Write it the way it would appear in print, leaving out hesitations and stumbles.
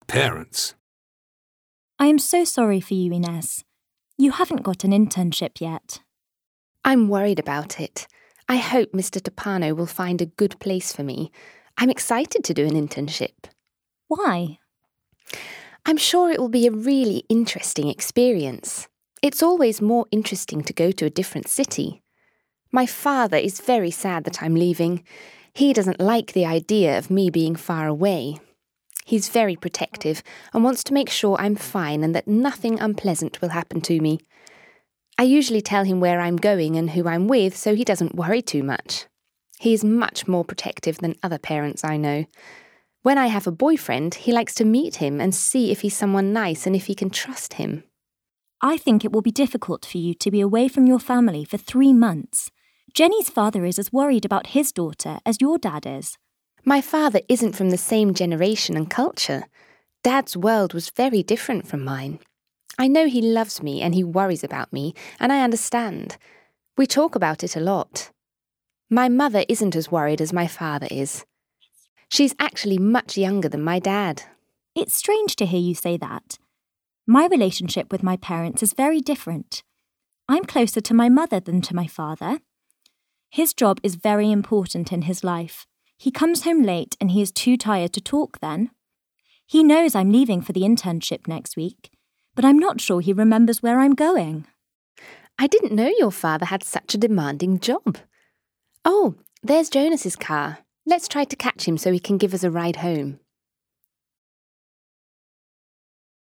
parents. I am so sorry for you, Ines. You haven't got an internship yet. I'm worried about it. I hope Mr. Topano will find a good place for me. I'm excited to do an internship. Why? I'm sure it will be a really interesting experience. It's always more interesting to go to a different city. My father is very sad that I'm leaving. He doesn't like the idea of me being far away. He's very protective and wants to make sure I'm fine and that nothing unpleasant will happen to me. I usually tell him where I'm going and who I'm with so he doesn't worry too much. He is much more protective than other parents I know. When I have a boyfriend, he likes to meet him and see if he's someone nice and if he can trust him. I think it will be difficult for you to be away from your family for 3 months. Jenny's father is as worried about his daughter as your dad is. My father isn't from the same generation and culture. Dad's world was very different from mine. I know he loves me and he worries about me, and I understand. We talk about it a lot. My mother isn't as worried as my father is. She's actually much younger than my dad. It's strange to hear you say that. My relationship with my parents is very different. I'm closer to my mother than to my father. His job is very important in his life. He comes home late and he is too tired to talk then. He knows I'm leaving for the internship next week, but I'm not sure he remembers where I'm going. I didn't know your father had such a demanding job. Oh, there's Jonas's car. Let's try to catch him so he can give us a ride home.